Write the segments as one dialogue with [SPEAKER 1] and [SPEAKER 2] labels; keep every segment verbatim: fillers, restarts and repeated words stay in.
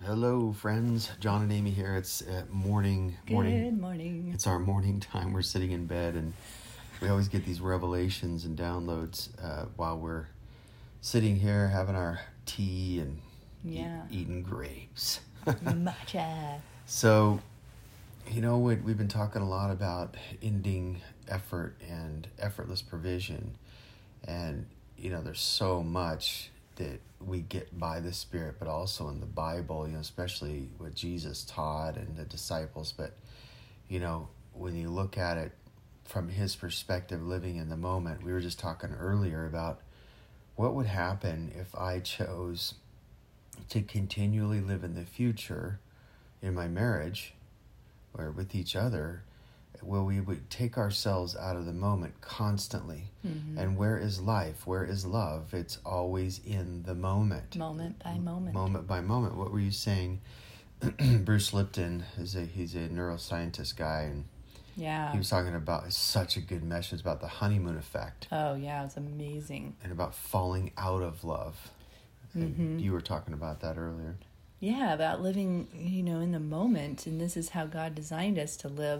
[SPEAKER 1] Hello, friends. John and Amy here. It's uh, morning. morning.
[SPEAKER 2] Good morning.
[SPEAKER 1] It's our morning time. We're sitting in bed, and we always get these revelations and downloads uh, while we're sitting here having our tea and
[SPEAKER 2] Yeah.
[SPEAKER 1] e- eating grapes.
[SPEAKER 2] Matcha.
[SPEAKER 1] So, you know, we, we've been talking a lot about ending effort and effortless provision. And, you know, there's so much that we get by the Spirit, but also in the Bible, you know, especially what Jesus taught and the disciples. But, you know, when you look at it from his perspective, living in the moment, we were just talking earlier about what would happen if I chose to continually live in the future in my marriage or with each other, where we would take ourselves out of the moment constantly. Mm-hmm. And where is life? Where is love? It's always in the moment.
[SPEAKER 2] Moment by moment.
[SPEAKER 1] Moment by moment. What were you saying? Bruce Lipton, is a he's a neuroscientist guy, and
[SPEAKER 2] yeah.
[SPEAKER 1] he was talking about such a good message about the honeymoon effect.
[SPEAKER 2] Oh, yeah, it's amazing.
[SPEAKER 1] And about falling out of love.
[SPEAKER 2] Mm-hmm.
[SPEAKER 1] And you were talking about that earlier.
[SPEAKER 2] Yeah, about living, you know, in the moment, and this is how God designed us to live.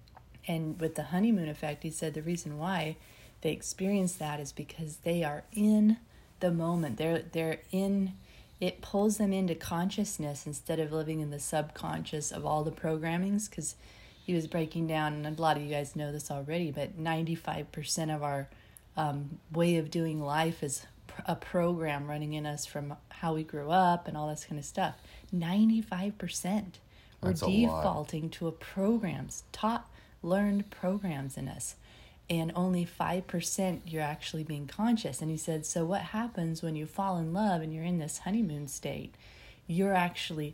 [SPEAKER 2] And with the honeymoon effect, he said the reason why they experience that is because they are in the moment. They're they're in, it pulls them into consciousness instead of living in the subconscious of all the programmings. Because he was breaking down, and a lot of you guys know this already, but ninety-five percent of our um, way of doing life is a program running in us from how we grew up and all this kind of stuff. ninety-five percent. We're
[SPEAKER 1] That's a
[SPEAKER 2] defaulting
[SPEAKER 1] lot.
[SPEAKER 2] to a programs, taught, learned programs in us. And only five percent you're actually being conscious. And he said, so what happens when you fall in love and you're in this honeymoon state? You're actually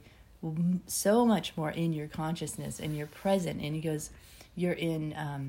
[SPEAKER 2] so much more in your consciousness and you're present. And he goes, you're in um,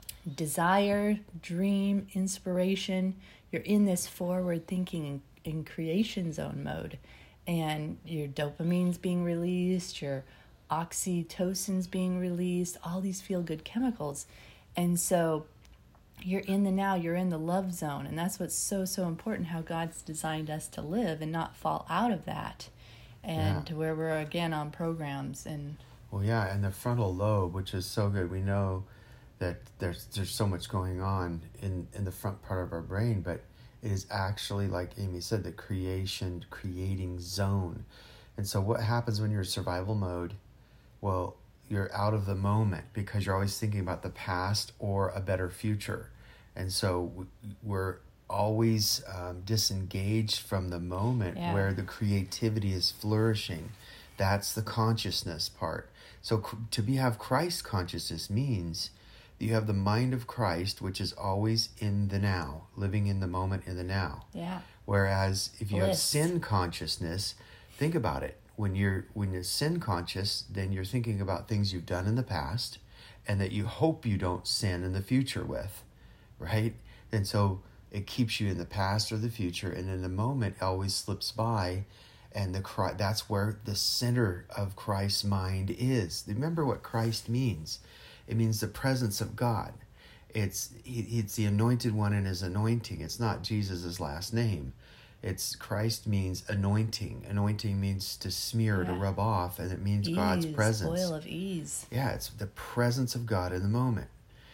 [SPEAKER 2] desire, dream, inspiration. You're in this forward thinking and, and creation zone mode. And your dopamine's being released, your oxytocin's being released, all these feel-good chemicals. And so you're in the now, you're in the love zone. And that's what's so, so important, how God's designed us to live and not fall out of that. And
[SPEAKER 1] Yeah.
[SPEAKER 2] to where we're, again, on programs. And
[SPEAKER 1] Well, yeah, and the frontal lobe, which is so good. We know that there's there's so much going on in, in the front part of our brain, but it is actually, like Amy said, the creation, creating zone. And so what happens when you're in survival mode? Well, you're out of the moment because you're always thinking about the past or a better future. And so we're always um, disengaged from the moment
[SPEAKER 2] Yeah.
[SPEAKER 1] where the creativity is flourishing. That's the consciousness part. So to be have Christ consciousness means that you have the mind of Christ, which is always in the now, living in the moment in the now.
[SPEAKER 2] yeah,
[SPEAKER 1] Whereas if you have
[SPEAKER 2] Bliss.
[SPEAKER 1] sin consciousness, think about it. When you're when you're sin conscious, then you're thinking about things you've done in the past and that you hope you don't sin in the future with, right? And so it keeps you in the past or the future, and in the moment it always slips by, and the that's where the center of Christ's mind is. Remember what Christ means. It means the presence of God. It's it's the anointed one and his anointing. It's not Jesus' last name. It's Christ means anointing. Anointing means to smear,
[SPEAKER 2] Yeah.
[SPEAKER 1] to rub off, and it means
[SPEAKER 2] ease,
[SPEAKER 1] God's presence.
[SPEAKER 2] oil of ease.
[SPEAKER 1] Yeah, it's the presence of God in the moment.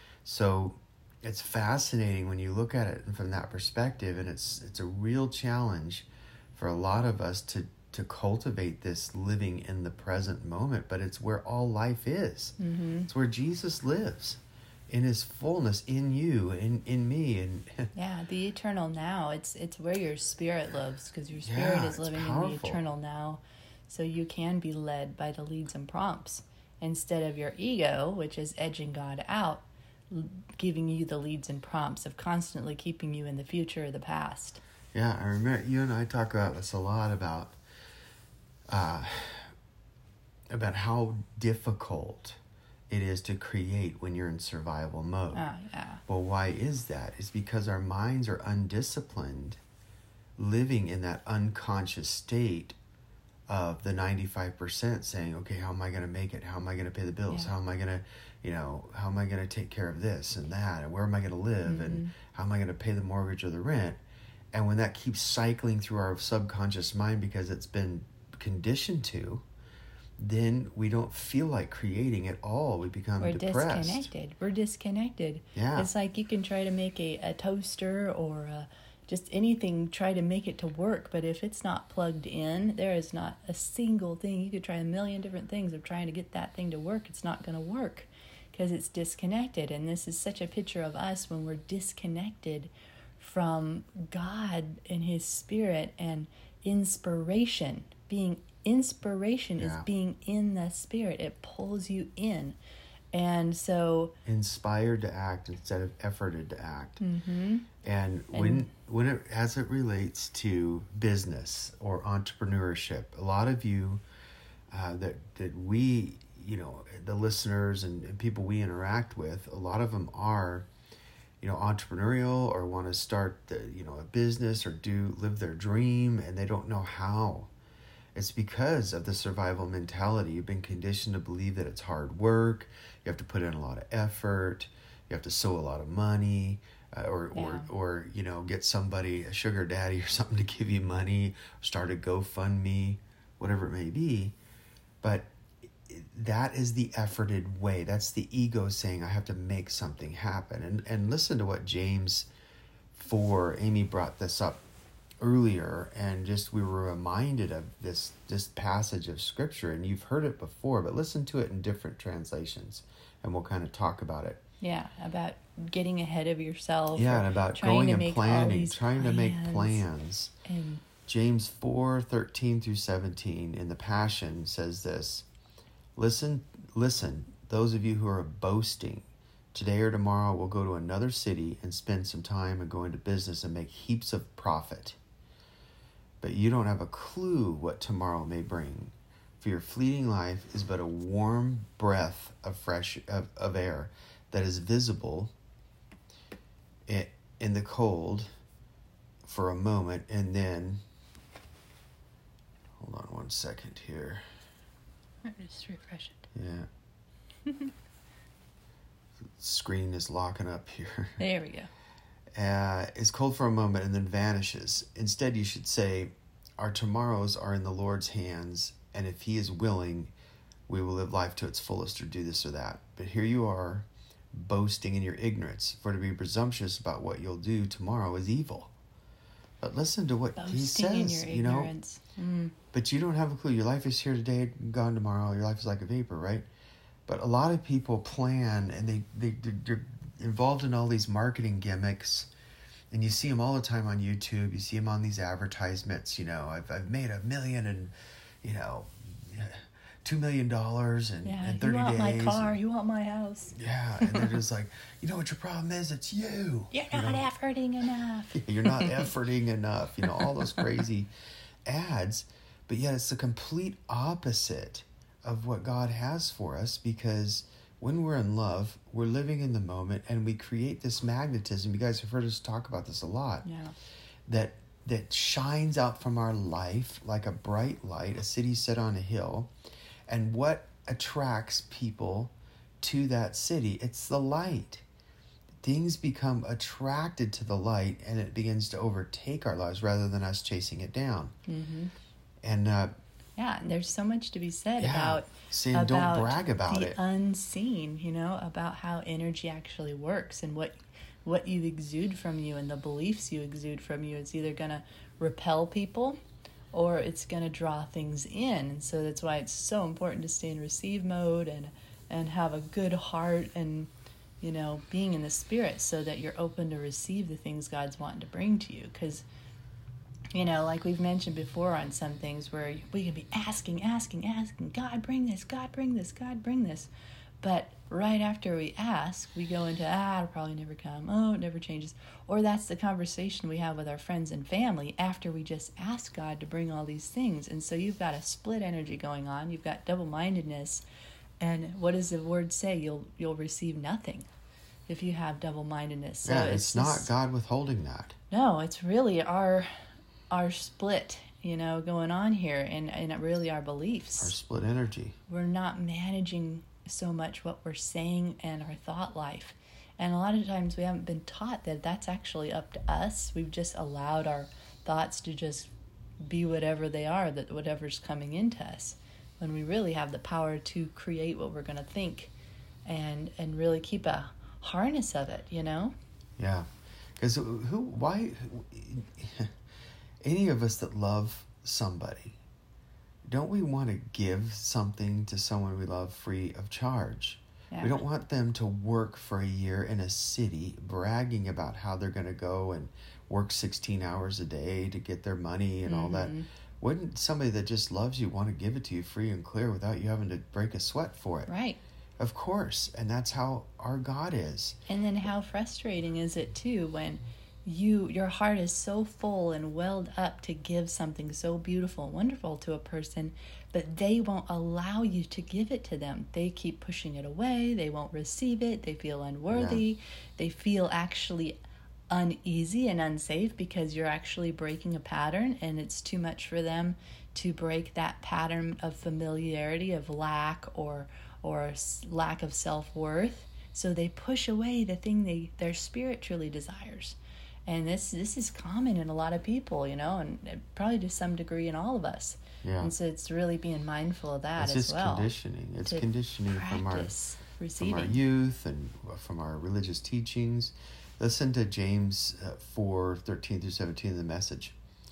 [SPEAKER 1] So it's fascinating when you look at it from that perspective, and it's it's a real challenge for a lot of us to, to cultivate this living in the present moment, but it's where all life is.
[SPEAKER 2] Mm-hmm.
[SPEAKER 1] It's where Jesus lives in his fullness, in you, in, in me. And
[SPEAKER 2] Yeah, the eternal now. It's it's where your spirit lives, because your spirit
[SPEAKER 1] Yeah,
[SPEAKER 2] is
[SPEAKER 1] it's
[SPEAKER 2] living in
[SPEAKER 1] powerful.
[SPEAKER 2] the eternal now. So you can be led by the leads and prompts instead of your ego, which is edging God out, l- giving you the leads and prompts of constantly keeping you in the future or the past.
[SPEAKER 1] Yeah, I remember you and I talk about this a lot about uh, about how difficult it is to create when you're in survival mode.
[SPEAKER 2] Oh, yeah.
[SPEAKER 1] Well, why is that? It's because our minds are undisciplined, living in that unconscious state of the ninety-five percent saying, okay, how am I going to make it? How am I going to pay the bills?
[SPEAKER 2] Yeah.
[SPEAKER 1] How am I going to, you know, how am I going to take care of this and that? And where am I going to live?
[SPEAKER 2] Mm-hmm.
[SPEAKER 1] And how am I going to pay the mortgage or the rent? And when that keeps cycling through our subconscious mind because it's been conditioned to, then we don't feel like creating at all. We become
[SPEAKER 2] We're
[SPEAKER 1] depressed.
[SPEAKER 2] disconnected. We're disconnected.
[SPEAKER 1] Yeah.
[SPEAKER 2] It's like you can try to make a, a toaster or a, just anything, try to make it to work. But if it's not plugged in, there is not a single thing. You could try a million different things of trying to get that thing to work. It's not going to work because it's disconnected. And this is such a picture of us when we're disconnected from God and His Spirit and inspiration. Being inspiration
[SPEAKER 1] Yeah.
[SPEAKER 2] is being in the Spirit. It pulls you in. And so
[SPEAKER 1] Inspired to act instead of efforted to act.
[SPEAKER 2] mm-hmm.
[SPEAKER 1] And when
[SPEAKER 2] And-
[SPEAKER 1] when it as it relates to business or entrepreneurship, a lot of you uh, that that we, you know, the listeners and, and people we interact with, a lot of them are, you know, entrepreneurial or want to start the, you know, a business or do live their dream, and they don't know how. It's because of the survival mentality. You've been conditioned to believe that it's hard work. You have to put in a lot of effort. You have to sow a lot of money, uh, or,
[SPEAKER 2] Yeah.
[SPEAKER 1] or, or, you know, get somebody, a sugar daddy or something to give you money, start a GoFundMe, whatever it may be. But that is the efforted way. That's the ego saying, I have to make something happen. And, and listen to what James four, Amy brought this up earlier, and just we were reminded of this this passage of scripture, and you've heard it before, but listen to it in different translations and we'll kind of talk about it.
[SPEAKER 2] Yeah, about getting ahead of yourself.
[SPEAKER 1] Yeah,
[SPEAKER 2] or
[SPEAKER 1] and about
[SPEAKER 2] trying
[SPEAKER 1] going
[SPEAKER 2] to
[SPEAKER 1] and
[SPEAKER 2] make all
[SPEAKER 1] planning,
[SPEAKER 2] these
[SPEAKER 1] trying to make
[SPEAKER 2] plans.
[SPEAKER 1] plans.
[SPEAKER 2] And
[SPEAKER 1] James four thirteen through seventeen in the Passion says this: Listen, listen, those of you who are boasting, today or tomorrow we'll go to another city and spend some time and go into business and make heaps of profit. But you don't have a clue what tomorrow may bring, for your fleeting life is but a warm breath of fresh of, of air that is visible in, in the cold for a moment, and then hold on one second here.
[SPEAKER 2] just refresh it.
[SPEAKER 1] Yeah. Screen is locking up here.
[SPEAKER 2] There we go.
[SPEAKER 1] Uh, is cold for a moment and then vanishes. Instead, you should say, our tomorrows are in the Lord's hands, and if He is willing, we will live life to its fullest or do this or that. But here you are, boasting in your ignorance, for to be presumptuous about what you'll do tomorrow is evil. But listen to what He
[SPEAKER 2] Boasting in
[SPEAKER 1] says,
[SPEAKER 2] your
[SPEAKER 1] you know.
[SPEAKER 2] ignorance. Mm.
[SPEAKER 1] But you don't have a clue. Your life is here today, gone tomorrow. Your life is like a vapor, right? But a lot of people plan, and they, they, they're involved in all these marketing gimmicks, and you see them all the time on YouTube. You see them on these advertisements, you know, I've I've made a million and, you know, two million dollars in,
[SPEAKER 2] Yeah,
[SPEAKER 1] in thirty
[SPEAKER 2] you want
[SPEAKER 1] days.
[SPEAKER 2] my car, you want my house.
[SPEAKER 1] Yeah, and they're just like, you know what your problem is? It's you.
[SPEAKER 2] You're
[SPEAKER 1] you
[SPEAKER 2] not
[SPEAKER 1] know?
[SPEAKER 2] efforting enough.
[SPEAKER 1] You're not efforting enough. You know, all those crazy ads. But yet it's the complete opposite of what God has for us, because when we're in love, we're living in the moment, and we create this magnetism. You guys have heard us talk about this a lot.
[SPEAKER 2] Yeah.
[SPEAKER 1] That that shines out from our life like a bright light, a city set on a hill. And what attracts people to that city? It's the light. Things become attracted to the light, and it begins to overtake our lives rather than us chasing it down.
[SPEAKER 2] Mm-hmm.
[SPEAKER 1] And uh,
[SPEAKER 2] Yeah, and there's so much to be said
[SPEAKER 1] yeah,
[SPEAKER 2] about
[SPEAKER 1] saying
[SPEAKER 2] about
[SPEAKER 1] don't brag about
[SPEAKER 2] the
[SPEAKER 1] it.
[SPEAKER 2] unseen, you know, about how energy actually works and what what you exude from you and the beliefs you exude from you. It's either going to repel people or it's going to draw things in. And so that's why it's so important to stay in receive mode and and have a good heart and, you know, being in the spirit so that you're open to receive the things God's wanting to bring to you. Because, you know, like we've mentioned before on some things where we can be asking, asking, asking, God, bring this, God, bring this, God, bring this. But right after we ask, we go into, ah, it'll probably never come. Oh, it never changes. Or that's the conversation we have with our friends and family after we just ask God to bring all these things. And so you've got a split energy going on. You've got double-mindedness. And what does the word say? You'll you'll receive nothing if you have double-mindedness. So
[SPEAKER 1] yeah, it's,
[SPEAKER 2] it's
[SPEAKER 1] not
[SPEAKER 2] just,
[SPEAKER 1] God withholding that.
[SPEAKER 2] No, it's really our our split, you know, going on here, and, and really our beliefs.
[SPEAKER 1] Our split energy.
[SPEAKER 2] We're not managing so much what we're saying and our thought life. And a lot of times we haven't been taught that that's actually up to us. We've just allowed our thoughts to just be whatever they are, that whatever's coming into us. when we really have the power to create what we're going to think and and really keep a harness of it, you know?
[SPEAKER 1] Yeah. Because who, why, any of us that love somebody, don't we want to give something to someone we love free of charge?
[SPEAKER 2] Yeah.
[SPEAKER 1] We don't want them to work for a year in a city bragging about how they're going to go and work sixteen hours a day to get their money and mm-hmm. all that. Wouldn't somebody that just loves you want to give it to you free and clear without you having to break a sweat for it?
[SPEAKER 2] Right.
[SPEAKER 1] Of course. And that's how our God is.
[SPEAKER 2] And then how frustrating is it too when you your heart is so full and welled up to give something so beautiful and wonderful to a person, but they won't allow you to give it to them. They keep pushing it away. They won't receive it. They feel unworthy. Yeah. They feel actually uneasy and unsafe because you're actually breaking a pattern, and it's too much for them to break that pattern of familiarity, of lack or or lack of self-worth. So they push away the thing they their spirit truly desires. And this this is common in a lot of people, you know, and probably to some degree in all of us. Yeah. And so it's really being mindful of that
[SPEAKER 1] it's
[SPEAKER 2] as well.
[SPEAKER 1] It's just conditioning. It's conditioning from our, from our youth and from our religious teachings. Listen to James uh, four, thirteen through seventeen in the Message.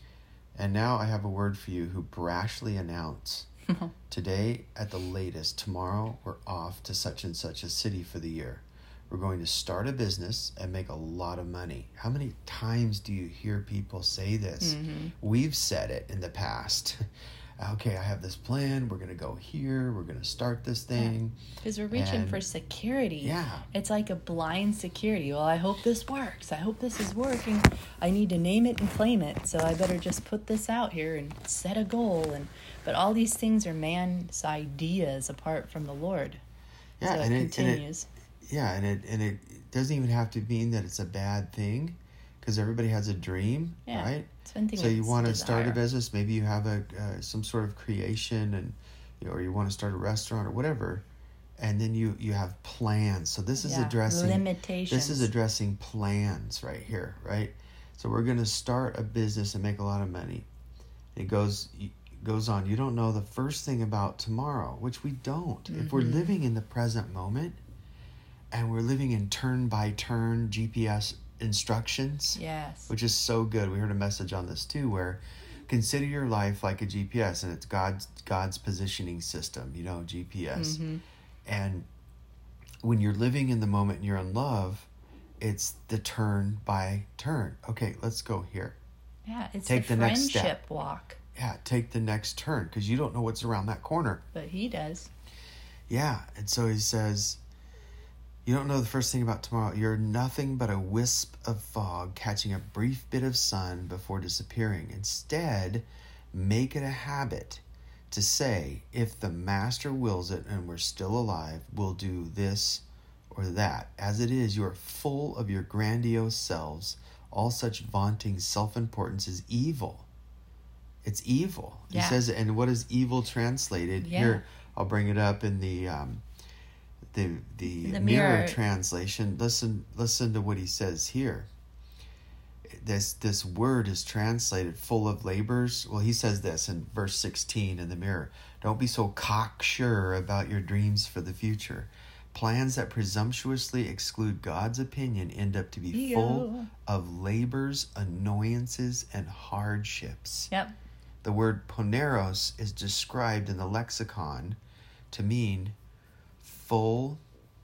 [SPEAKER 1] And now I have a word for you who brashly announce, today at the latest, tomorrow we're off to such and such a city for the year. We're going to start a business and make a lot of money. How many times do you hear people say this? Mm-hmm. We've said it in the past. Okay, I have this plan. We're going to go here. We're going to start this thing.
[SPEAKER 2] Because yeah, we're reaching and, for security.
[SPEAKER 1] Yeah.
[SPEAKER 2] It's like a blind security. Well, I hope this works. I hope this is working. I need to name it and claim it. So I better just put this out here and set a goal. And But all these things are man's ideas apart from the Lord.
[SPEAKER 1] Yeah,
[SPEAKER 2] so
[SPEAKER 1] and
[SPEAKER 2] it
[SPEAKER 1] it
[SPEAKER 2] continues.
[SPEAKER 1] And it, yeah, and it and it doesn't even have to mean that it's a bad thing, because everybody has a dream,
[SPEAKER 2] yeah,
[SPEAKER 1] right?
[SPEAKER 2] It's
[SPEAKER 1] so you want to
[SPEAKER 2] desire.
[SPEAKER 1] start a business, maybe you have a uh, some sort of creation, and you know, or you want to start a restaurant or whatever, and then you you have plans. So this is
[SPEAKER 2] yeah,
[SPEAKER 1] addressing
[SPEAKER 2] limitations.
[SPEAKER 1] This is addressing plans right here, right? So we're going to start a business and make a lot of money. It goes it goes on. You don't know the first thing about tomorrow, which we don't. Mm-hmm. If we're living in the present moment, and we're living in turn-by-turn G P S instructions,
[SPEAKER 2] yes,
[SPEAKER 1] which is so good. We heard a message on this too, where consider your life like a G P S, and it's God's God's positioning system, you know, G P S. Mm-hmm. And when you're living in the moment and you're in love, it's the turn by turn. Okay, let's go here.
[SPEAKER 2] Yeah, it's
[SPEAKER 1] take
[SPEAKER 2] a
[SPEAKER 1] the next
[SPEAKER 2] friendship
[SPEAKER 1] step.
[SPEAKER 2] walk.
[SPEAKER 1] Yeah, take the next turn, because you don't know what's around that corner.
[SPEAKER 2] But he does.
[SPEAKER 1] Yeah, and so he says, you don't know the first thing about tomorrow. You're nothing but a wisp of fog catching a brief bit of sun before disappearing. Instead, make it a habit to say, if the master wills it and we're still alive, we'll do this or that. As it is, you are full of your grandiose selves. All such vaunting self-importance is evil. It's evil.
[SPEAKER 2] Yeah.
[SPEAKER 1] He says, and what is evil translated?
[SPEAKER 2] Yeah.
[SPEAKER 1] Here, I'll bring it up in the... Um, The the,
[SPEAKER 2] the
[SPEAKER 1] mirror.
[SPEAKER 2] mirror
[SPEAKER 1] translation. Listen listen to what he says here. This this word is translated full of labors. Well, he says this in verse sixteen in the mirror. Don't be so cocksure about your dreams for the future. Plans that presumptuously exclude God's opinion end up to be
[SPEAKER 2] Ego.
[SPEAKER 1] full of labors, annoyances, and hardships.
[SPEAKER 2] Yep.
[SPEAKER 1] The word poneros is described in the lexicon to mean full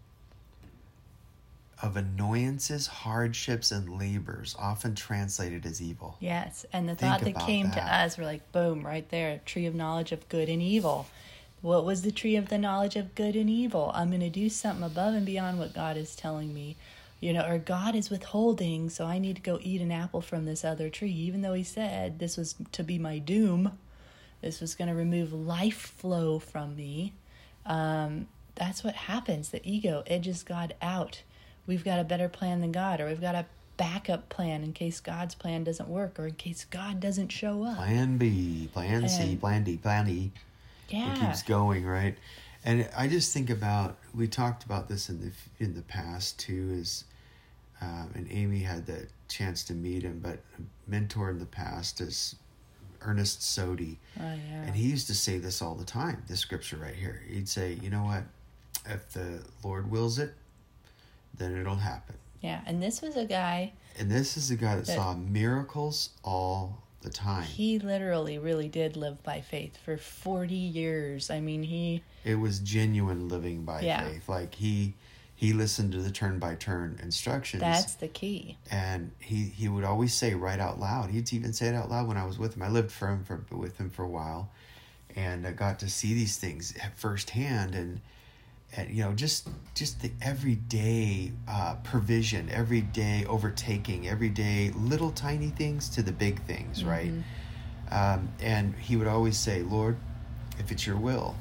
[SPEAKER 1] of annoyances, hardships, and labors, often translated as evil.
[SPEAKER 2] Yes, and the
[SPEAKER 1] Think
[SPEAKER 2] thought that came
[SPEAKER 1] that.
[SPEAKER 2] to us, we're like, boom, right there, tree of knowledge of good and evil. What was the tree of the knowledge of good and evil? I'm going to do something above and beyond what God is telling me. You know, or God is withholding, so I need to go eat an apple from this other tree, even though he said this was to be my doom. This was going to remove life flow from me. Um, that's what happens. The ego edges God out. We've got a better plan than God, or we've got a backup plan in case God's plan doesn't work, or in case God doesn't show up.
[SPEAKER 1] Plan B, plan C,
[SPEAKER 2] And-
[SPEAKER 1] plan D, plan E.
[SPEAKER 2] Yeah.
[SPEAKER 1] It keeps going, right? And I just think about, we talked about this in the in the past too, is um, and Amy had the chance to meet him, but a mentor in the past is Ernest Sodi.
[SPEAKER 2] Oh, yeah.
[SPEAKER 1] And he used to say this all the time, this scripture right here. He'd say, you know what? If the Lord wills it, then it'll happen.
[SPEAKER 2] Yeah, and this was a guy...
[SPEAKER 1] And this is a guy that,
[SPEAKER 2] that
[SPEAKER 1] saw miracles all the time.
[SPEAKER 2] He literally really did live by faith for forty years. I mean, he...
[SPEAKER 1] It was genuine living by
[SPEAKER 2] yeah.
[SPEAKER 1] faith. Like, he he listened to the turn-by-turn instructions.
[SPEAKER 2] That's the key.
[SPEAKER 1] And he, he would always say right out loud. He'd even say it out loud when I was with him. I lived for him for with him for a while. And I got to see these things firsthand. And, and you know, just just the everyday uh, provision, everyday overtaking, everyday little tiny things to the big things, mm-hmm. right? Um, and he would always say, Lord, if it's your will,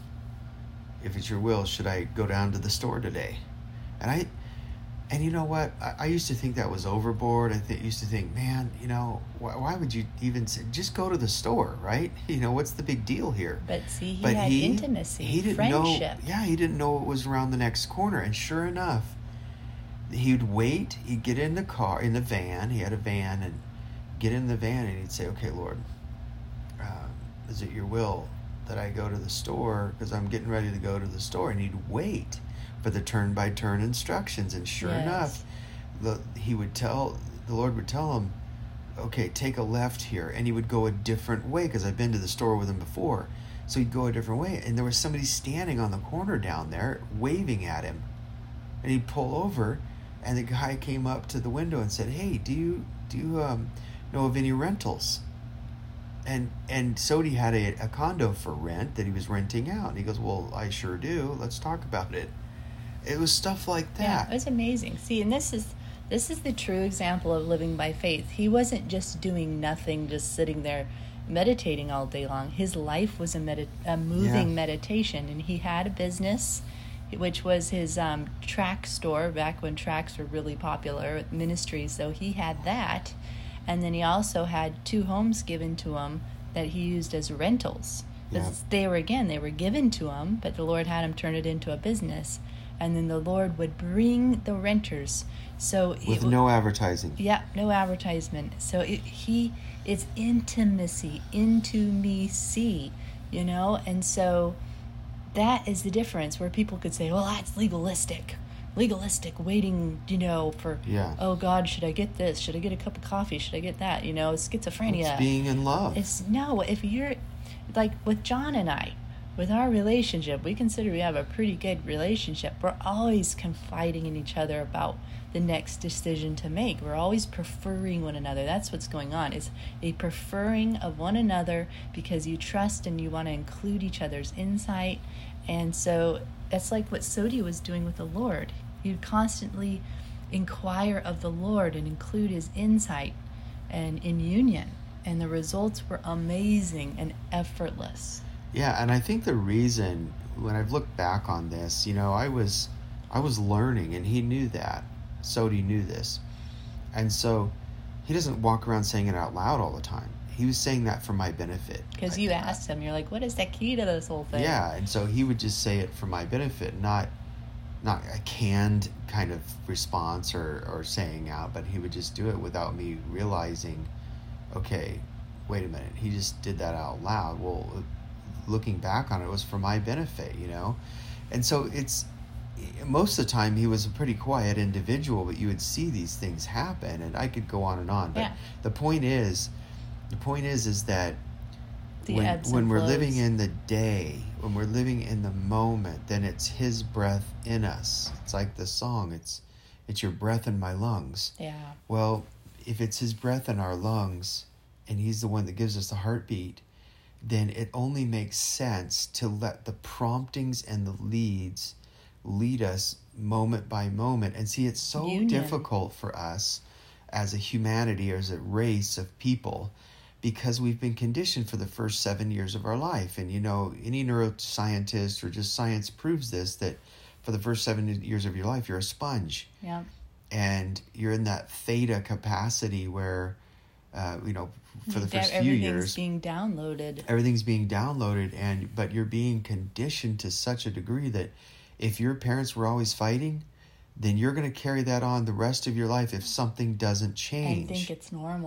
[SPEAKER 1] if it's your will, should I go down to the store today? And I, and you know what? I, I used to think that was overboard. I th- used to think, man, you know, why, why would you even say, just go to the store, right? You know, what's the big deal here?
[SPEAKER 2] But see, he
[SPEAKER 1] but
[SPEAKER 2] had
[SPEAKER 1] he,
[SPEAKER 2] intimacy,
[SPEAKER 1] he didn't
[SPEAKER 2] friendship.
[SPEAKER 1] Know, yeah, he didn't know it was around the next corner. And sure enough, he'd wait. He'd get in the car, in the van. He had a van, and get in the van, and he'd say, okay, Lord, uh, is it your will that I go to the store? Because I'm getting ready to go to the store. And he'd wait for the turn-by-turn instructions. And sure
[SPEAKER 2] yes.
[SPEAKER 1] enough, the, he would tell, the Lord would tell him, okay, take a left here. And he would go a different way, because I've been to the store with him before. So he'd go a different way. And there was somebody standing on the corner down there waving at him. And he'd pull over, and the guy came up to the window and said, hey, do you do you um, know of any rentals? And and Sodi had a, a condo for rent that he was renting out. And he goes, well, I sure do. Let's talk about it. It was stuff like that.
[SPEAKER 2] Yeah, it was amazing. See, and this is this is the true example of living by faith. He wasn't just doing nothing, just sitting there meditating all day long. His life was a, medit- a moving
[SPEAKER 1] yeah.
[SPEAKER 2] meditation, and he had a business, which was his um, track store back when tracks were really popular, ministry. So he had that, and then he also had two homes given to him that he used as rentals.
[SPEAKER 1] Yeah.
[SPEAKER 2] They were, again, they were given to him, but the Lord had him turn it into a business. And then the Lord would bring the renters. So
[SPEAKER 1] with
[SPEAKER 2] it,
[SPEAKER 1] no advertising.
[SPEAKER 2] Yeah, no advertisement. So it, he, it's intimacy, into me see, you know? And so that is the difference, where people could say, well, that's legalistic. Legalistic, waiting, you know, for,
[SPEAKER 1] yeah.
[SPEAKER 2] oh, God, should I get this? Should I get a cup of coffee? Should I get that? You know, schizophrenia.
[SPEAKER 1] It's being in love.
[SPEAKER 2] It's, no, if you're, like with John and I, with our relationship, we consider we have a pretty good relationship. We're always confiding in each other about the next decision to make. We're always preferring one another. That's what's going on. It's a preferring of one another because you trust and you want to include each other's insight. And so that's like what Sodi was doing with the Lord. He'd constantly inquire of the Lord and include his insight and in union. And the results were amazing and effortless.
[SPEAKER 1] Yeah, and I think the reason, when I've looked back on this, you know, I was I was learning, and he knew that. Sodi knew this. And so he doesn't walk around saying it out loud all the time. He was saying that for my benefit.
[SPEAKER 2] Because you asked him, you're like, what is the key to this whole thing?
[SPEAKER 1] Yeah, and so he would just say it for my benefit, not not a canned kind of response or, or saying out, but he would just do it without me realizing, okay, wait a minute, he just did that out loud. Well, looking back on it, it was for my benefit, you know? And so it's, most of the time he was a pretty quiet individual, but you would see these things happen, and I could go on and on. But
[SPEAKER 2] yeah.
[SPEAKER 1] the point is, the point is, is that
[SPEAKER 2] the
[SPEAKER 1] when,
[SPEAKER 2] ebbs
[SPEAKER 1] when
[SPEAKER 2] and
[SPEAKER 1] we're
[SPEAKER 2] flows.
[SPEAKER 1] living in the day, when we're living in the moment, then it's his breath in us. It's like the song, it's, it's your breath in my lungs.
[SPEAKER 2] Yeah.
[SPEAKER 1] Well, if it's his breath in our lungs, and he's the one that gives us the heartbeat, then it only makes sense to let the promptings and the leads lead us moment by moment. And see, it's so
[SPEAKER 2] Union.
[SPEAKER 1] difficult for us as a humanity or as a race of people, because we've been conditioned for the first seven years of our life. And, you know, any neuroscientist or just science proves this, that for the first seven years of your life, you're a sponge.
[SPEAKER 2] Yeah.
[SPEAKER 1] And you're in that theta capacity where, uh, you know, for the first few
[SPEAKER 2] everything's
[SPEAKER 1] years,
[SPEAKER 2] being downloaded.
[SPEAKER 1] Everything's being downloaded, and but you're being conditioned to such a degree that if your parents were always fighting, then you're going to carry that on the rest of your life if something doesn't change.
[SPEAKER 2] And think it's normal.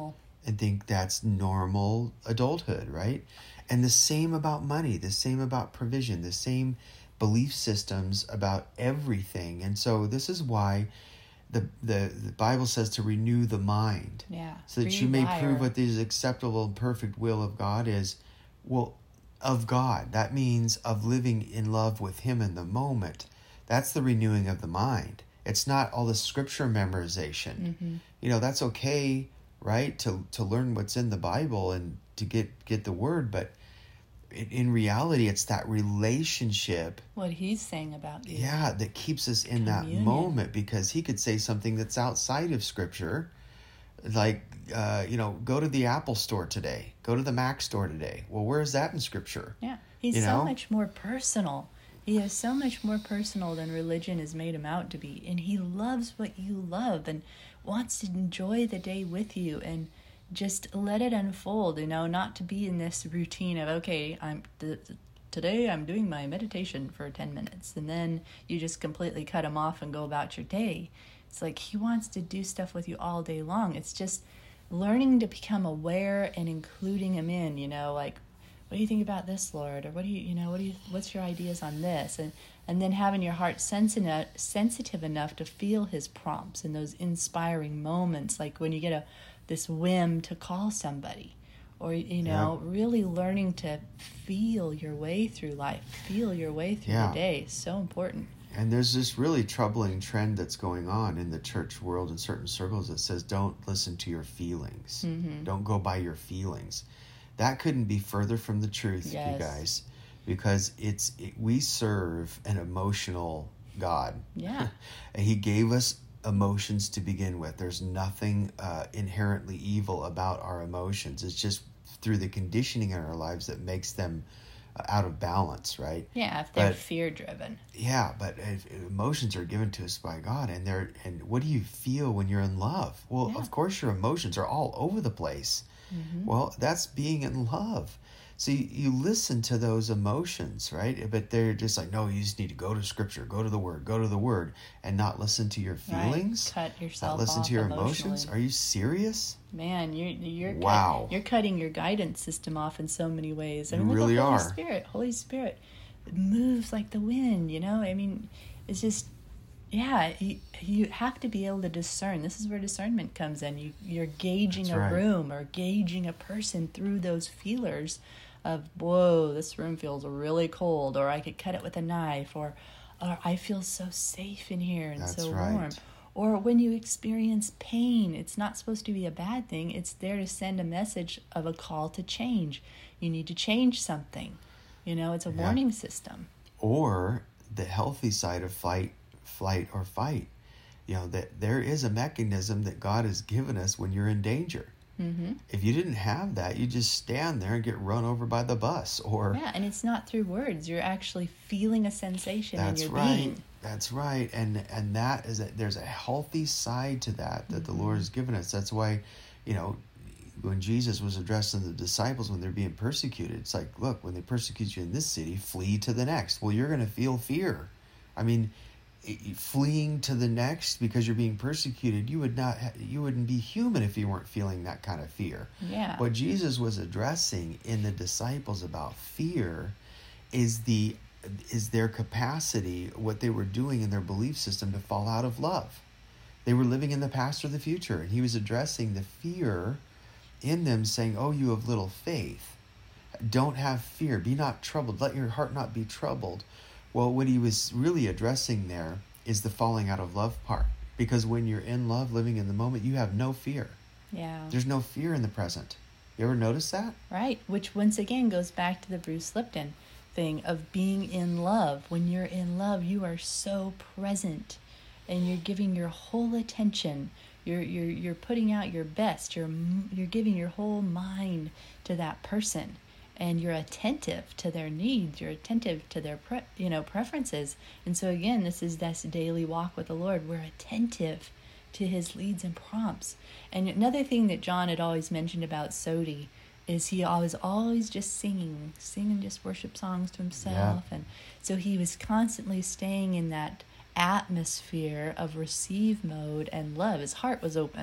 [SPEAKER 1] and think that's normal adulthood, right? And the same about money, the same about provision, the same belief systems about everything. And so this is why the the, the Bible says to renew the mind.
[SPEAKER 2] Yeah.
[SPEAKER 1] So that you may prove what the acceptable and perfect will of God is. Well, of God. That means of living in love with Him in the moment. That's the renewing of the mind. It's not all the scripture memorization.
[SPEAKER 2] Mm-hmm.
[SPEAKER 1] You know, that's okay, right? To to learn what's in the Bible and to get, get the word, but in, in reality, it's that relationship.
[SPEAKER 2] What He's saying about you.
[SPEAKER 1] Yeah, that keeps us in Communion. That moment, because He could say something that's outside of scripture. Like, uh, you know, go to the Apple store today. Go to the Mac store today. Well, where is that in scripture?
[SPEAKER 2] Yeah, He's
[SPEAKER 1] you
[SPEAKER 2] so
[SPEAKER 1] know?
[SPEAKER 2] much more personal. He is so much more personal than religion has made Him out to be. And He loves what you love and wants to enjoy the day with you and just let it unfold, you know, not to be in this routine of, okay, I'm th- today I'm doing my meditation for ten minutes. And then you just completely cut Him off and go about your day. It's like He wants to do stuff with you all day long. It's just learning to become aware and including Him in, you know, like, what do you think about this, Lord? Or what do you, you know, what do you, what's your ideas on this? And and then having your heart sensitive, sensitive enough to feel His prompts in those inspiring moments, like when you get a this whim to call somebody, or you know, yeah. really learning to feel your way through life, feel your way through yeah. the day. So important.
[SPEAKER 1] And there's this really troubling trend that's going on in the church world in certain circles that says, don't listen to your feelings. Mm-hmm. Don't go by your feelings. That couldn't be further from the truth, yes. you guys, because it's it, we serve an emotional God.
[SPEAKER 2] Yeah.
[SPEAKER 1] And He gave us emotions to begin with. There's nothing uh, inherently evil about our emotions. It's just through the conditioning in our lives that makes them uh, out of balance, right?
[SPEAKER 2] Yeah, if they're
[SPEAKER 1] but,
[SPEAKER 2] fear-driven.
[SPEAKER 1] Yeah, but if, if emotions are given to us by God, and they're and what do you feel when you're in love? Well, yeah. of course your emotions are all over the place. Mm-hmm. Well, that's being in love. So you, you listen to those emotions, right? But they're just like, no, you just need to go to Scripture, go to the Word, go to the Word, and not listen to your feelings.
[SPEAKER 2] Right. Cut yourself
[SPEAKER 1] not listen
[SPEAKER 2] off
[SPEAKER 1] to your emotions. Are you serious?
[SPEAKER 2] Man, you're you're
[SPEAKER 1] wow.
[SPEAKER 2] Cut, you're cutting your guidance system off in so many ways. I mean,
[SPEAKER 1] you really
[SPEAKER 2] the Holy
[SPEAKER 1] are.
[SPEAKER 2] Spirit, Holy Spirit moves like the wind. You know, I mean, it's just. Yeah, you, you have to be able to discern. This is where discernment comes in. You, you're gauging
[SPEAKER 1] That's
[SPEAKER 2] a
[SPEAKER 1] right.
[SPEAKER 2] room or gauging a person through those feelers of, whoa, this room feels really cold, or I could cut it with a knife, or, or I feel so safe in here and
[SPEAKER 1] That's
[SPEAKER 2] so
[SPEAKER 1] right.
[SPEAKER 2] warm. Or when you experience pain, it's not supposed to be a bad thing. It's there to send a message of a call to change. You need to change something. You know, it's a yeah. warning system.
[SPEAKER 1] Or the healthy side of fight. flight or fight, you know, that there is a mechanism that God has given us when you're in danger. Mm-hmm. If you didn't have that, you just stand there and get run over by the bus. Or
[SPEAKER 2] yeah, and it's not through words. You're actually feeling a sensation in your
[SPEAKER 1] right.
[SPEAKER 2] being.
[SPEAKER 1] That's right. And and that is that there's a healthy side to that that mm-hmm. the Lord has given us. That's why, you know, when Jesus was addressing the disciples when they're being persecuted, it's like, look, when they persecute you in this city, flee to the next. Well, you're going to feel fear. I mean, fleeing to the next because you're being persecuted, you would not you wouldn't be human if you weren't feeling that kind of fear.
[SPEAKER 2] Yeah.
[SPEAKER 1] What Jesus was addressing in the disciples about fear is the is their capacity, what they were doing in their belief system to fall out of love. They were living in the past or the future, and he was addressing the fear in them, saying, "Oh, you have little faith. Don't have fear. Be not troubled. Let your heart not be troubled." Well, what he was really addressing there is the falling out of love part. Because when you're in love, living in the moment, you have no fear.
[SPEAKER 2] Yeah.
[SPEAKER 1] There's no fear in the present. You ever notice that?
[SPEAKER 2] Right. Which once again goes back to the Bruce Lipton thing of being in love. When you're in love, you are so present and you're giving your whole attention. You're you're you're putting out your best. You're you're giving your whole mind to that person. And you're attentive to their needs. You're attentive to their, pre- you know, preferences. And so again, this is this daily walk with the Lord. We're attentive to His leads and prompts. And another thing that John had always mentioned about Sodi is he was always just singing, singing just worship songs to himself. Yeah. And so he was constantly staying in that atmosphere of receive mode and love. His heart was open.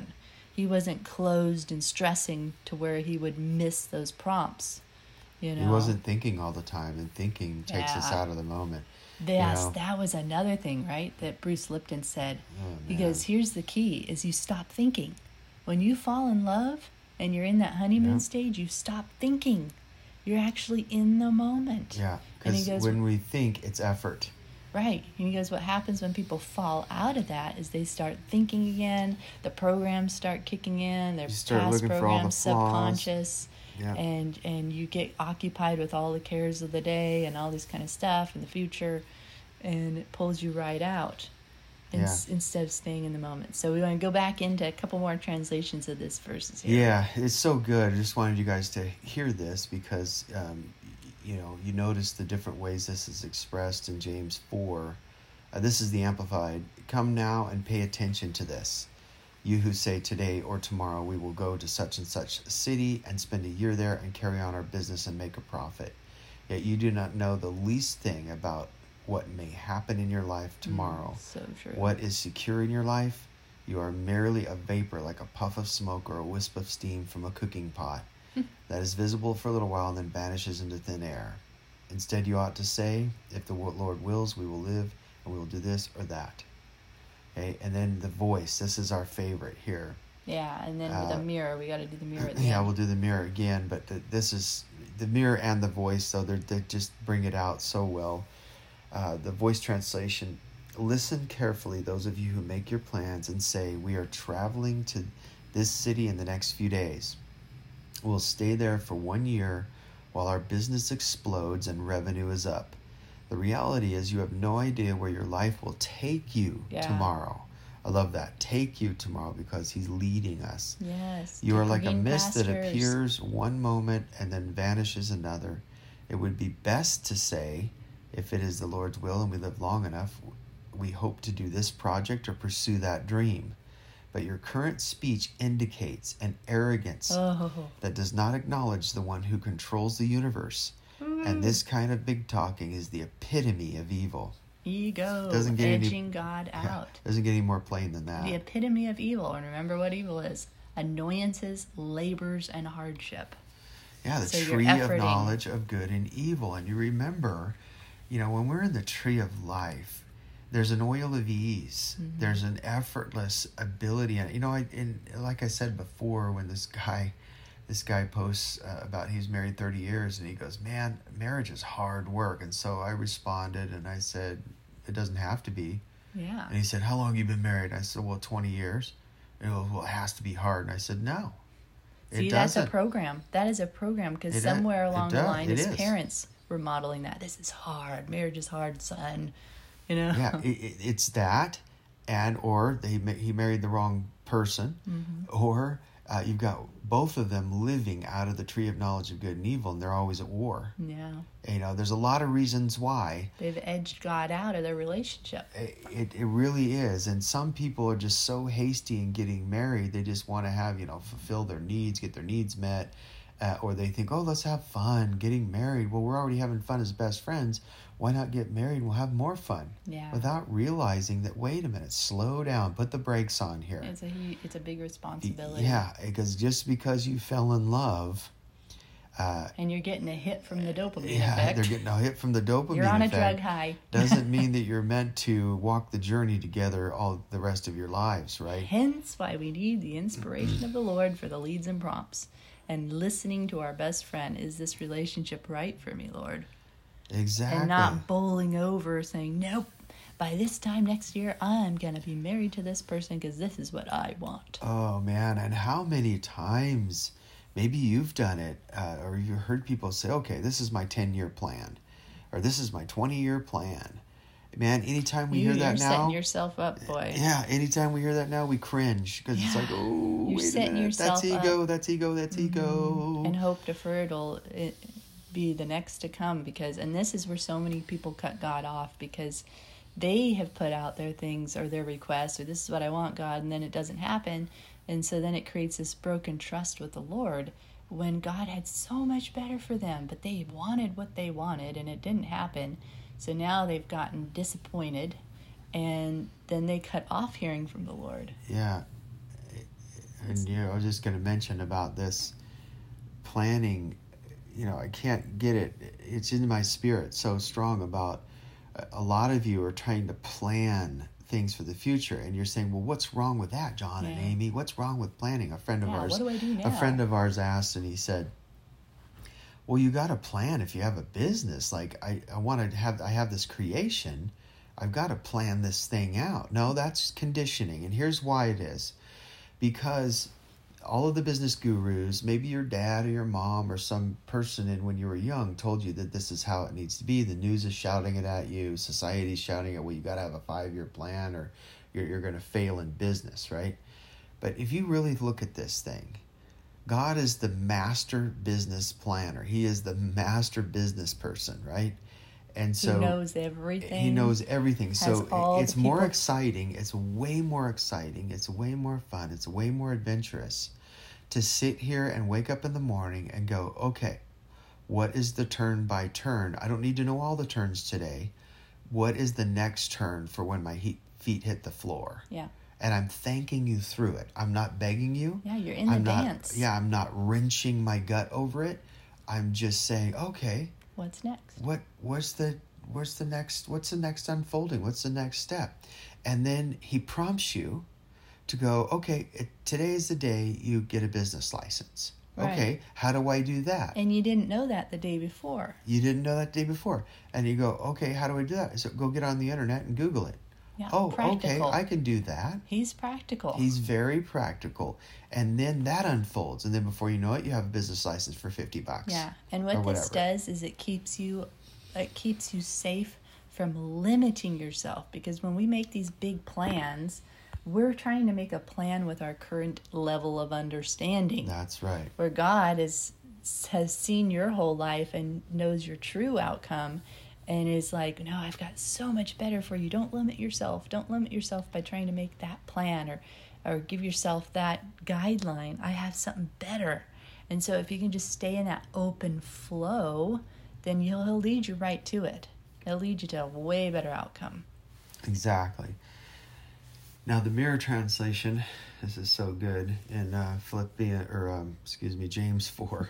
[SPEAKER 2] he wasn't closed and stressing to where he would miss those prompts. You know,
[SPEAKER 1] he wasn't thinking all the time, and thinking takes
[SPEAKER 2] yeah.
[SPEAKER 1] us out of the moment.
[SPEAKER 2] Yes,
[SPEAKER 1] you know?
[SPEAKER 2] That was another thing, right? That Bruce Lipton said.
[SPEAKER 1] Oh,
[SPEAKER 2] He goes, here's the key: is you stop thinking. When you fall in love and you're in that honeymoon
[SPEAKER 1] yeah.
[SPEAKER 2] stage, you stop thinking. You're actually in the moment.
[SPEAKER 1] Yeah, because when we think, it's effort.
[SPEAKER 2] Right. And he goes, what happens when people fall out of that is they start thinking again, the programs start kicking in, their past programs, subconscious,
[SPEAKER 1] yeah.
[SPEAKER 2] and and you get occupied with all the cares of the day and all this kind of stuff in the future, and it pulls you right out in,
[SPEAKER 1] yeah.
[SPEAKER 2] instead of staying in the moment. So we want to go back into a couple more translations of this verses here.
[SPEAKER 1] Yeah, it's so good. I just wanted you guys to hear this because... Um, you know, you notice the different ways this is expressed in James four. Uh, this is the Amplified. Come now and pay attention to this. You who say today or tomorrow we will go to such and such a city and spend a year there and carry on our business and make a profit. Yet you do not know the least thing about what may happen in your life tomorrow.
[SPEAKER 2] Mm, so true.
[SPEAKER 1] What is secure in your life? You are merely a vapor, like a puff of smoke or a wisp of steam from a cooking pot. That is visible for a little while and then vanishes into thin air. Instead, you ought to say, if the Lord wills, we will live, and we will do this or that. Okay, and then the voice. This is our favorite here.
[SPEAKER 2] Yeah, and then with
[SPEAKER 1] uh,
[SPEAKER 2] the mirror, we got to do the mirror at the
[SPEAKER 1] Yeah,
[SPEAKER 2] end.
[SPEAKER 1] we'll do the mirror again, but the, this is the mirror and the voice, so they just bring it out so well. Uh, the voice translation. Listen carefully, those of you who make your plans, and say, we are traveling to this city in the next few days. We'll stay there for one year while our business explodes and revenue is up. The reality is you have no idea where your life will take you
[SPEAKER 2] yeah.
[SPEAKER 1] tomorrow. I love that. Take you tomorrow, because he's leading us.
[SPEAKER 2] Yes.
[SPEAKER 1] You are like a mist
[SPEAKER 2] pastures.
[SPEAKER 1] that appears one moment and then vanishes another. It would be best to say, if it is the Lord's will and we live long enough, we hope to do this project or pursue that dream. But your current speech indicates an arrogance
[SPEAKER 2] oh.
[SPEAKER 1] that does not acknowledge the one who controls the universe. Mm. And this kind of big talking is the epitome of evil.
[SPEAKER 2] Ego,
[SPEAKER 1] doesn't get
[SPEAKER 2] edging
[SPEAKER 1] any,
[SPEAKER 2] God out.
[SPEAKER 1] Yeah, doesn't get any more plain than that.
[SPEAKER 2] The epitome of evil. And remember what evil is. Annoyances, labors, and hardship.
[SPEAKER 1] Yeah, the
[SPEAKER 2] so
[SPEAKER 1] tree of knowledge of good and evil. And you remember, you know, when we're in the tree of life, there's an oil of ease. Mm-hmm. There's an effortless ability. And, you know, I, in, like I said before, when this guy, this guy posts uh, about he's married thirty years, and he goes, man, marriage is hard work. And so I responded and I said, it doesn't have to be.
[SPEAKER 2] Yeah.
[SPEAKER 1] And he said, how long have you been married? I said, well, twenty years. And he goes, well, it has to be hard. And I said, no.
[SPEAKER 2] See,
[SPEAKER 1] it
[SPEAKER 2] that's
[SPEAKER 1] doesn't.
[SPEAKER 2] a program. That is a program, because
[SPEAKER 1] It
[SPEAKER 2] somewhere
[SPEAKER 1] is.
[SPEAKER 2] along
[SPEAKER 1] It
[SPEAKER 2] the
[SPEAKER 1] does.
[SPEAKER 2] line,
[SPEAKER 1] It
[SPEAKER 2] his
[SPEAKER 1] is.
[SPEAKER 2] parents were modeling that. This is hard. Marriage is hard, son. You know?
[SPEAKER 1] Yeah, it, it, it's that, and or they he married the wrong person,
[SPEAKER 2] mm-hmm.
[SPEAKER 1] or uh, you've got both of them living out of the tree of knowledge of good and evil, and they're always at war.
[SPEAKER 2] Yeah.
[SPEAKER 1] You know, there's a lot of reasons why.
[SPEAKER 2] They've edged God out of their relationship.
[SPEAKER 1] It, it, it really is, and some people are just so hasty in getting married, they just want to have, you know, fulfill their needs, get their needs met, uh, or they think, oh, let's have fun getting married. Well, we're already having fun as best friends. Why not get married and we'll have more fun?
[SPEAKER 2] Yeah.
[SPEAKER 1] Without realizing that, wait a minute, slow down, put the brakes on here.
[SPEAKER 2] It's a it's a big responsibility.
[SPEAKER 1] Yeah, because just because you fell in love... Uh,
[SPEAKER 2] and you're getting a hit from the dopamine
[SPEAKER 1] yeah,
[SPEAKER 2] effect.
[SPEAKER 1] they're getting a hit from the dopamine
[SPEAKER 2] You're on
[SPEAKER 1] effect.
[SPEAKER 2] a drug high.
[SPEAKER 1] Doesn't mean that you're meant to walk the journey together all the rest of your lives, right?
[SPEAKER 2] Hence why we need the inspiration of the Lord for the leads and prompts. And listening to our best friend, is this relationship right for me, Lord?
[SPEAKER 1] Exactly.
[SPEAKER 2] And not bowling over saying, nope, by this time next year, I'm going to be married to this person because this is what I want.
[SPEAKER 1] Oh, man. And how many times, maybe you've done it, uh, or you've heard people say, okay, this is my ten-year plan, or this is my twenty-year plan. Man, anytime we
[SPEAKER 2] you,
[SPEAKER 1] hear that
[SPEAKER 2] you're
[SPEAKER 1] now...
[SPEAKER 2] setting yourself up, boy.
[SPEAKER 1] Yeah, anytime we hear that now, we cringe, because
[SPEAKER 2] yeah.
[SPEAKER 1] it's like, oh,
[SPEAKER 2] you're
[SPEAKER 1] wait
[SPEAKER 2] setting
[SPEAKER 1] a minute,
[SPEAKER 2] yourself
[SPEAKER 1] that's ego,
[SPEAKER 2] up.
[SPEAKER 1] that's ego, that's mm-hmm. ego.
[SPEAKER 2] And hope deferred it'll it, be the next to come, because, and this is where so many people cut God off, because they have put out their things or their requests, or this is what I want, God, and then it doesn't happen. And so then it creates this broken trust with the Lord, when God had so much better for them, but they wanted what they wanted and it didn't happen. So now they've gotten disappointed, and then they cut off hearing from the Lord.
[SPEAKER 1] Yeah. and you know, I was just going to mention about this planning. You know, I can't get it. It's in my spirit so strong about a lot of you are trying to plan things for the future, and you're saying, well, what's wrong with that, John
[SPEAKER 2] yeah.
[SPEAKER 1] and Amy? What's wrong with planning? A friend of
[SPEAKER 2] yeah,
[SPEAKER 1] ours,
[SPEAKER 2] what do I do now?
[SPEAKER 1] a friend of ours asked, and he said, well, you got to plan if you have a business. Like I, I want to have, I have this creation. I've got to plan this thing out. No, that's conditioning. And here's why it is. Because all of the business gurus, maybe your dad or your mom or some person in when you were young told you that this is how it needs to be. The news is shouting it at you. Society's shouting it. Well, you got to have a five-year plan or you're, you're going to fail in business, right? But if you really look at this thing, God is the master business planner. He is the master business person, right? And so
[SPEAKER 2] he knows everything.
[SPEAKER 1] He knows everything. So it's more
[SPEAKER 2] people.
[SPEAKER 1] exciting. It's way more exciting. It's way more fun. It's way more adventurous to sit here and wake up in the morning and go, okay, what is the turn by turn? I don't need to know all the turns today. What is the next turn for when my he- feet hit the floor?
[SPEAKER 2] Yeah.
[SPEAKER 1] And I'm thanking you through it. I'm not begging you.
[SPEAKER 2] Yeah, you're in the
[SPEAKER 1] I'm not,
[SPEAKER 2] dance.
[SPEAKER 1] Yeah, I'm not wrenching my gut over it. I'm just saying, okay,
[SPEAKER 2] what's next?
[SPEAKER 1] What what's the what's the next what's the next unfolding? What's the next step? And then he prompts you to go, okay, it, today is the day you get a business license.
[SPEAKER 2] Right.
[SPEAKER 1] Okay, how do I do that?
[SPEAKER 2] And you didn't know that the day before.
[SPEAKER 1] You didn't know that the day before. And you go, okay, how do I do that? So go get on the internet and Google it.
[SPEAKER 2] Yeah,
[SPEAKER 1] oh,
[SPEAKER 2] practical.
[SPEAKER 1] okay, I can do that.
[SPEAKER 2] He's practical.
[SPEAKER 1] He's very practical. And then that unfolds. And then before you know it, you have a business license for fifty bucks.
[SPEAKER 2] Yeah. And what this does is it keeps you it keeps you safe from limiting yourself. Because when we make these big plans, we're trying to make a plan with our current level of understanding.
[SPEAKER 1] That's right.
[SPEAKER 2] Where God is has seen your whole life and knows your true outcome. And is like, no, I've got so much better for you. Don't limit yourself. Don't limit yourself by trying to make that plan or, or give yourself that guideline. I have something better. And so if you can just stay in that open flow, then he'll, he'll lead you right to it. He'll lead you to a way better outcome.
[SPEAKER 1] Exactly. Now the Mirror translation, this is so good in uh, Philippians, or um, excuse me, James four.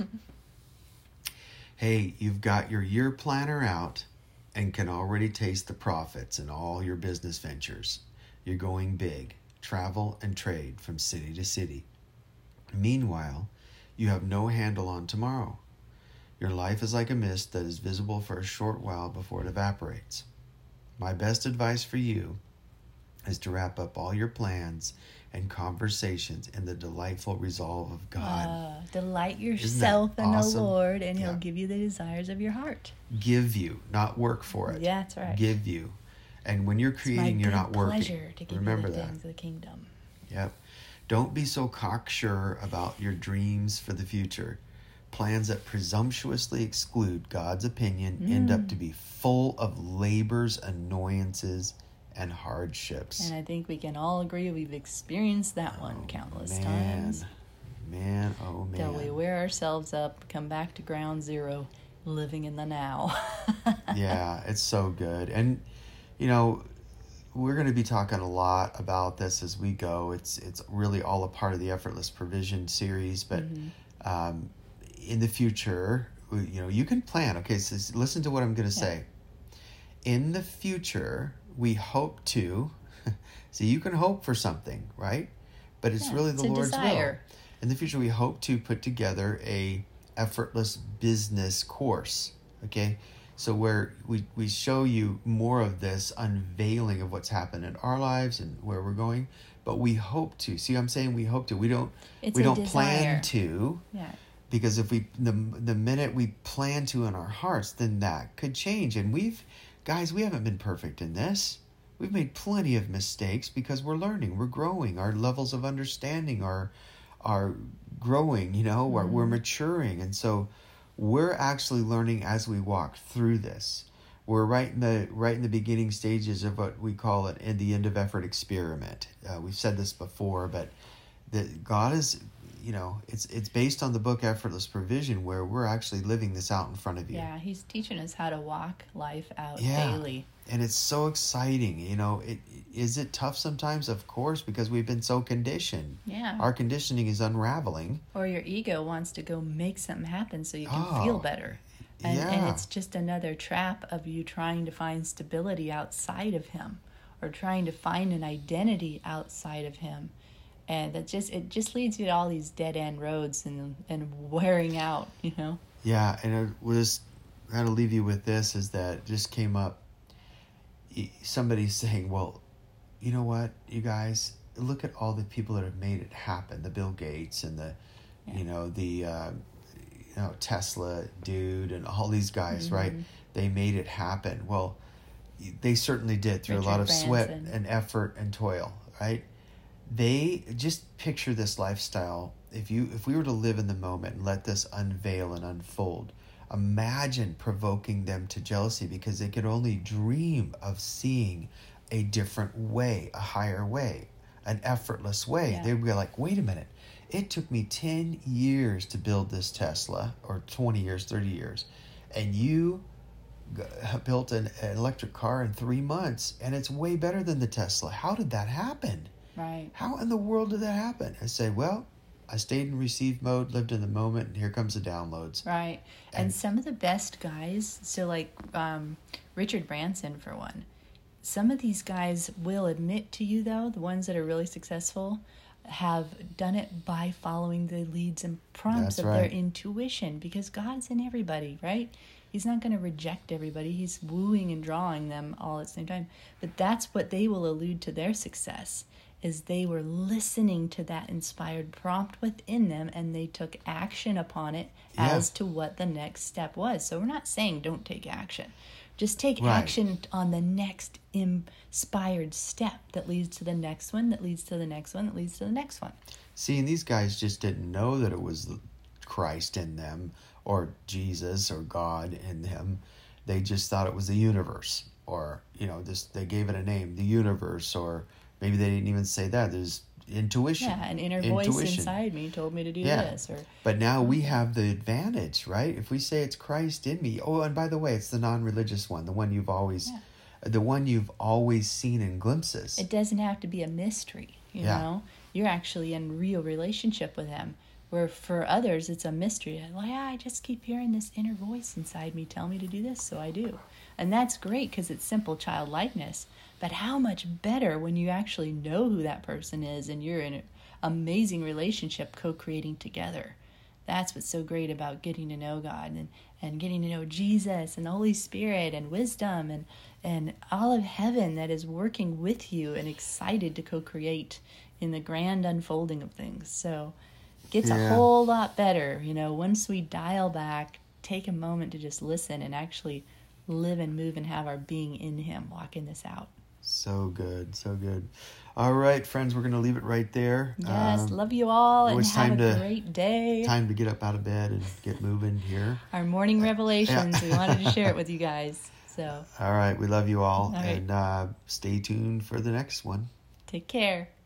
[SPEAKER 1] Hey, you've got your year planner out and can already taste the profits in all your business ventures. You're going big, travel and trade from city to city. Meanwhile, you have no handle on tomorrow. Your life is like a mist that is visible for a short while before it evaporates. My best advice for you is to wrap up all your plans and conversations in the delightful resolve of God.
[SPEAKER 2] Uh, delight yourself in
[SPEAKER 1] awesome?
[SPEAKER 2] the Lord, and
[SPEAKER 1] yeah.
[SPEAKER 2] he'll give you the desires of your heart.
[SPEAKER 1] Give you, not work for it.
[SPEAKER 2] Yeah, that's right.
[SPEAKER 1] Give you. And when you're creating, you're not working.
[SPEAKER 2] It's my good pleasure to give
[SPEAKER 1] Remember
[SPEAKER 2] you the
[SPEAKER 1] that.
[SPEAKER 2] things of the kingdom.
[SPEAKER 1] Yep. Don't be so cocksure about your dreams for the future. Plans that presumptuously exclude God's opinion mm. end up to be full of labors, annoyances, and hardships.
[SPEAKER 2] And I think we can all agree we've experienced that one oh, countless
[SPEAKER 1] man.
[SPEAKER 2] times.
[SPEAKER 1] Man, oh man.
[SPEAKER 2] Till we wear ourselves up, come back to ground zero, living in the now.
[SPEAKER 1] Yeah, it's so good. And, you know, we're going to be talking a lot about this as we go. It's it's really all a part of the Effortless Provision series. But mm-hmm. um, in the future, you know, you can plan. Okay, so listen to what I'm going to say. Yeah. In the future, we hope to, see, you can hope for something, right? But it's yeah, really the
[SPEAKER 2] it's
[SPEAKER 1] Lord's
[SPEAKER 2] desire.
[SPEAKER 1] will. In the future, we hope to put together a effortless business course, okay? So where we, we show you more of this unveiling of what's happened in our lives and where we're going, but we hope to. See, I'm saying we hope to. We don't
[SPEAKER 2] it's
[SPEAKER 1] we don't
[SPEAKER 2] desire.
[SPEAKER 1] plan to.
[SPEAKER 2] Yeah.
[SPEAKER 1] Because if we the the minute we plan to in our hearts, then that could change. And we've guys, we haven't been perfect in this. We've made plenty of mistakes because we're learning, we're growing. Our levels of understanding are are growing, you know, mm-hmm. we're, we're maturing. And so we're actually learning as we walk through this. We're right in the right in the beginning stages of what we call it in the end of effort experiment. Uh, we've said this before, but that God is you know, it's it's based on the book Effortless Provision, where we're actually living this out in front of you.
[SPEAKER 2] Yeah, he's teaching us how to walk life out
[SPEAKER 1] Yeah.
[SPEAKER 2] daily.
[SPEAKER 1] And it's so exciting. You know, it is it tough sometimes? Of course, because we've been so conditioned.
[SPEAKER 2] Yeah.
[SPEAKER 1] Our conditioning is unraveling.
[SPEAKER 2] Or your ego wants to go make something happen so you can
[SPEAKER 1] Oh,
[SPEAKER 2] feel better. And,
[SPEAKER 1] yeah.
[SPEAKER 2] and it's just another trap of you trying to find stability outside of him, or trying to find an identity outside of him. And that just it just leads you to all these dead end roads and and wearing out, you know.
[SPEAKER 1] Yeah, and I was going to leave you with this, is that it just came up. Somebody's saying, well, you know what, you guys, look at all the people that have made it happen. The Bill Gates and the, yeah. you know, the, uh, you know, Tesla dude and all these guys, mm-hmm. right? They made it happen. Well, they certainly did through
[SPEAKER 2] Richard
[SPEAKER 1] a lot of
[SPEAKER 2] Branson.
[SPEAKER 1] sweat and effort and toil, right? They just picture this lifestyle. If you, if we were to live in the moment and let this unveil and unfold, imagine provoking them to jealousy, because they could only dream of seeing a different way, a higher way, an effortless way. Yeah. They'd be like, wait a minute, it took me ten years to build this Tesla, or twenty years, thirty years, and you built an, an electric car in three months, and it's way better than the Tesla. How did that happen?
[SPEAKER 2] Right.
[SPEAKER 1] How in the world did that happen? I say, well, I stayed in receive mode, lived in the moment, and here comes the downloads.
[SPEAKER 2] Right. And, and some of the best guys, so like um, Richard Branson, for one, some of these guys will admit to you, though, the ones that are really successful, have done it by following the leads and prompts
[SPEAKER 1] That's
[SPEAKER 2] of
[SPEAKER 1] right.
[SPEAKER 2] their intuition, because God's in everybody, right? He's not going to reject everybody. He's wooing and drawing them all at the same time. But that's what they will allude to their success, is they were listening to that inspired prompt within them, and they took action upon it
[SPEAKER 1] yeah.
[SPEAKER 2] as to what the next step was. So we're not saying don't take action. Just take
[SPEAKER 1] right.
[SPEAKER 2] action on the next inspired step that leads to the next one, that leads to the next one, that leads to the next one.
[SPEAKER 1] See, and these guys just didn't know that it was Christ in them, or Jesus or God in them. They just thought it was the universe, or, you know, this, they gave it a name, the universe, or maybe they didn't even say that. There's intuition.
[SPEAKER 2] Yeah, an inner
[SPEAKER 1] intuition.
[SPEAKER 2] voice inside me told me to do
[SPEAKER 1] yeah.
[SPEAKER 2] this. Or
[SPEAKER 1] But now we have the advantage, right? If we say it's Christ in me. Oh, and by the way, it's the non-religious one, the one you've always, yeah. the one you've always seen in glimpses.
[SPEAKER 2] It doesn't have to be a mystery, you yeah. know? You're actually in real relationship with him. Where for others, it's a mystery. Like, yeah, I just keep hearing this inner voice inside me tell me to do this, so I do. And that's great because it's simple childlikeness. But how much better when you actually know who that person is and you're in an amazing relationship co-creating together. That's what's so great about getting to know God and, and getting to know Jesus and the Holy Spirit and wisdom and, and all of heaven that is working with you and excited to co-create in the grand unfolding of things. So it gets yeah. a whole lot better, you know, once we dial back, take a moment to just listen and actually live and move and have our being in him, walking this out.
[SPEAKER 1] So good, so good. All right, friends, we're going to leave it right there.
[SPEAKER 2] Yes,
[SPEAKER 1] um,
[SPEAKER 2] love you all and have a
[SPEAKER 1] to,
[SPEAKER 2] great day.
[SPEAKER 1] Time to get up out of bed and get moving here.
[SPEAKER 2] Our morning revelations.
[SPEAKER 1] Yeah.
[SPEAKER 2] We wanted to share it with you guys. So.
[SPEAKER 1] All right, we love you all,
[SPEAKER 2] all right.
[SPEAKER 1] and uh, stay tuned for the next one.
[SPEAKER 2] Take care.